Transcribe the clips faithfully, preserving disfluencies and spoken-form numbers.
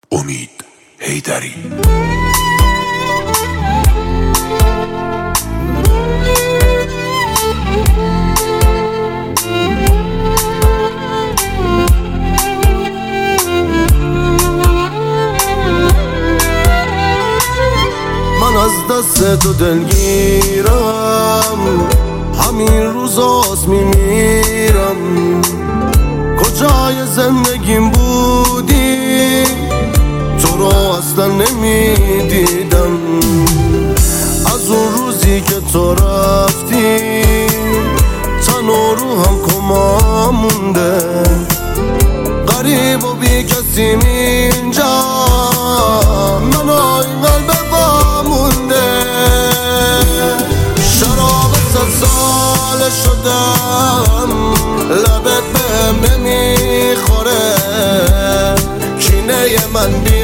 امید حیدری. من از دست تو دلگیرم، همین روزاست میمیرم. کجای زندگیم بودی تو رو اصلا نمیدیدم. از اون روزی که تو رفتی تن و روحم کما مونده. غریب و بی کسیم اینجا، من و این قلب وامونده. شراب صد ساله شدم، لبت بهم نمیخوره. کینه من بی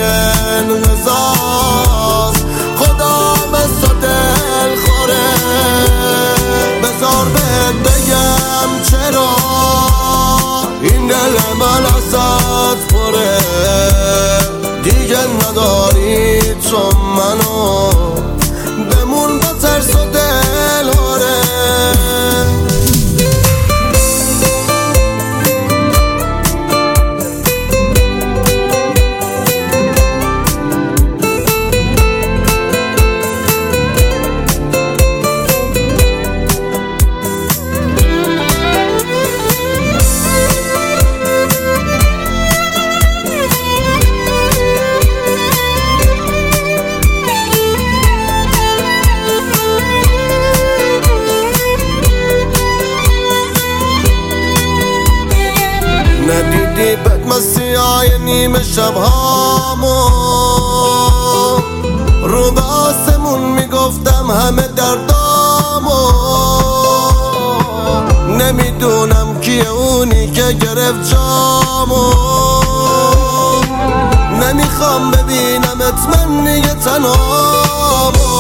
انقضاست، خدا مثل دل خوره. بذار بهت بگم چرا این دل من ازت پره. دیگه نداری تو منو، بمون با ترس و دل هاره. ندیدی بدمستی های نیمه شب هامو، رو به آسمون میگفتم همه دردامو. نمیدونم کیه اونی که گرفت جامو. نمیخوام ببینمت من دیگه تنهامو.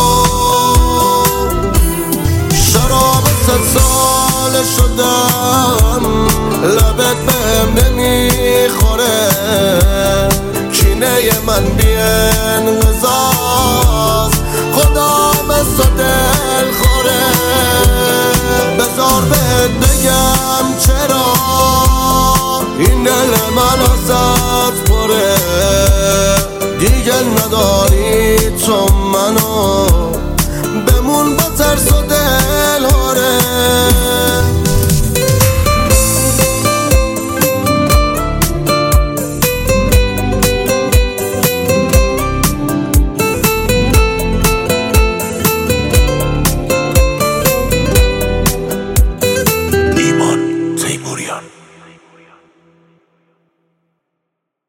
شراب صد ساله شدم، لبت بهم نمیخوره. کینه من بی انقضاست، خدا مثل دل خوره. بذار بهت بگم چرا این دل من ازت پره. دیگه نداری تو منو، بمون با ترس و دل هاره. ایمان تیموریان.